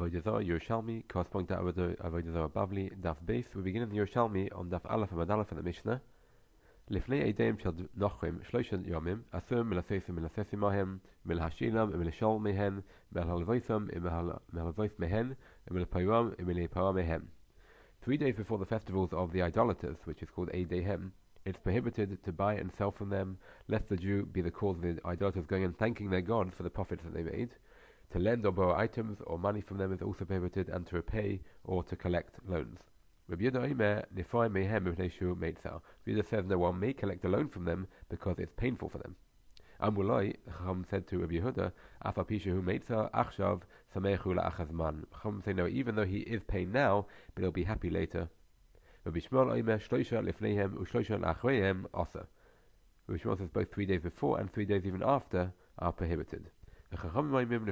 Avodah Zarah Yerushalmi, corresponding to Avodah Zarah Bavli, Daf Beis. We begin in the Yerushalmi on Daf Aleph and Aleph in the Mishnah. לפני עדיהם של נוכרים 3 ימים, אסור מלססים מהם, מלהשילם ומלשאול מהן, מלהלוויסם ומלהלוויס מהן, ומלפרם ומלהיפרע מהם. 3 days before the festivals of the idolaters, which is called Eidehem, it's prohibited to buy and sell from them, lest the Jew be the cause of the idolaters going and thanking their God for the profits that they made. To lend or borrow items or money from them is also prohibited, and to repay or to collect loans. Rabbi Yehuda says no one may collect a loan from them because it's painful for them. Amulai, Chacham said to Rabbi Yehuda, Afa Pishahu Meitza Achshav Samechu La'achazman. Chacham say no, even though he is paying now, but he'll be happy later. Rabbi Shmuel Omer Shloisha Lifneihem Ushloisha La'achreihem Asa. Rabbi Shmuel says both 3 days before and 3 days even after are prohibited. Chacham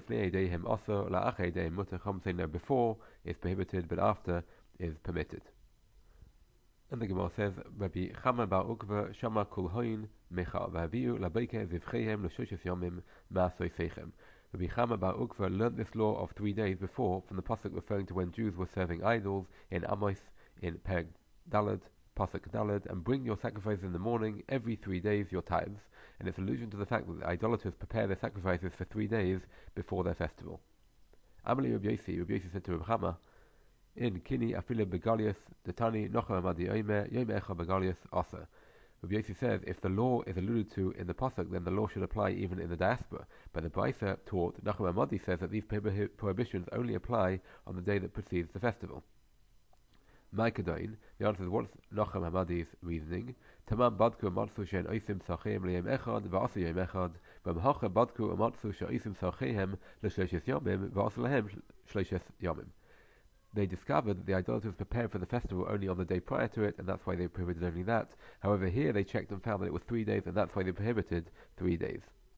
say no, before is prohibited, but after is permitted. And the Gemara says, Rabbi Chama bar Ukva Shama Kul Hoin Mecha V'Haviu Labeike Zivcheihem L'Shoshes Yomim Ma'asoi Seichem. Rabbi Chama bar Ukva learned this law of 3 days before from the pasuk referring to when Jews were serving idols in Amos in Perek Dalad, pasuk Dalad, and bring your sacrifices in the morning every 3 days, your tithes, and it's allusion to the fact that the idolaters prepare their sacrifices for 3 days before their festival. Amali Rabbi Yossi said to Rabbi Chama, in Kini Afile Begalius, Detani Nocha Amadi Oime, Yom Echa Begalius Asa. Rabbi Yossi says if the law is alluded to in the pasuk, then the law should apply even in the diaspora. But the Brisa taught, Nachum Amadi says that these prohibitions only apply on the day that precedes the festival. Maikadoin, the answer is what's Nachum Amadi's reasoning? Tamam Badku Amatsu Shen Oisim Sachem Leyem Echad, Va'asa Yom Echad, V'mhacha Badku Amatsu She'oisim Sachem L'Shloishes Yomim, Va'asa Lahem Shloishes Yomim. They discovered that the idolaters prepared for the festival only on the day prior to it, and that's why they prohibited only that. However, here they checked and found that it was 3 days, and that's why they prohibited 3 days.